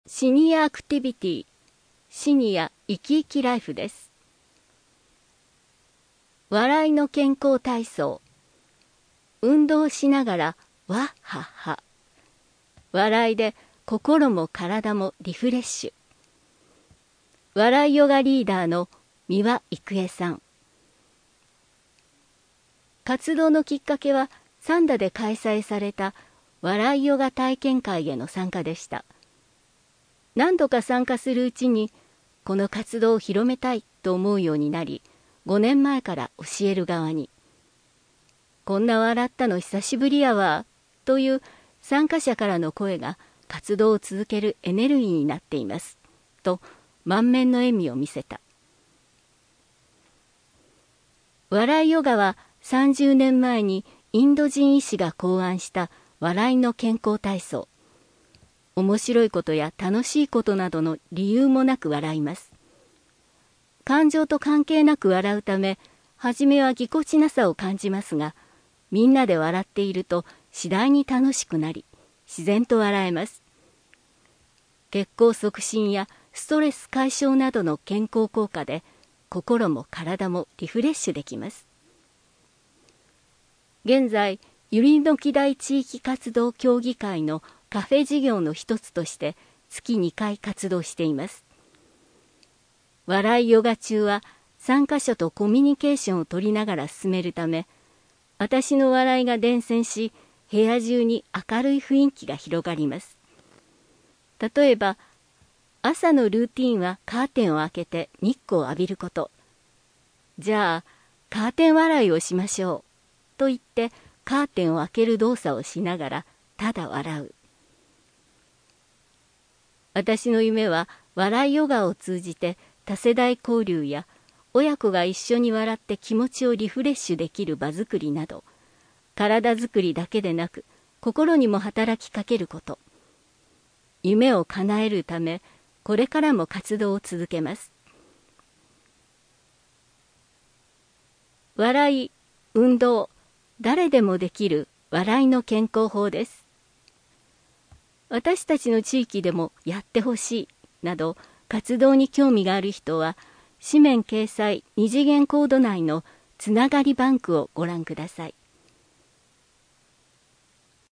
シニアアクティビティ、シニア生き生きライフです。笑いの健康体操。運動しながらわっはっは。笑いで心も体もリフレッシュ。笑いヨガリーダーの三輪郁恵さん。活動のきっかけは三田で開催された笑いヨガ体験会への参加でした。何度か参加するうちにこの活動を広めたいと思うようになり、5年前から教える側に。こんな笑ったの久しぶりやわという参加者からの声が活動を続けるエネルギーになっていますと満面の笑みを見せた。笑いヨガは30年前にインド人医師が考案した笑いの健康体操。面白いことや楽しいことなどの理由もなく笑います。感情と関係なく笑うため、初めはぎこちなさを感じますが、みんなで笑っていると次第に楽しくなり、自然と笑えます。血行促進やストレス解消などの健康効果で、心も体もリフレッシュできます。現在、ゆりのき台地域活動協議会のカフェ事業の一つとして月2回活動しています。笑いヨガ中は参加者とコミュニケーションを取りながら進めるため、私の笑いが伝染し、部屋中に明るい雰囲気が広がります。例えば、朝のルーティンはカーテンを開けて日光を浴びること。じゃあ、カーテン笑いをしましょう。と言ってカーテンを開ける動作をしながらただ笑う。私の夢は笑いヨガを通じて多世代交流や親子が一緒に笑って気持ちをリフレッシュできる場づくりなど、体づくりだけでなく心にも働きかけること。夢を叶えるためこれからも活動を続けます。笑い、運動、誰でもできる笑いの健康法です。私たちの地域でもやってほしいなど活動に興味がある人は紙面掲載2次元コード内のつながりバンクをご覧ください。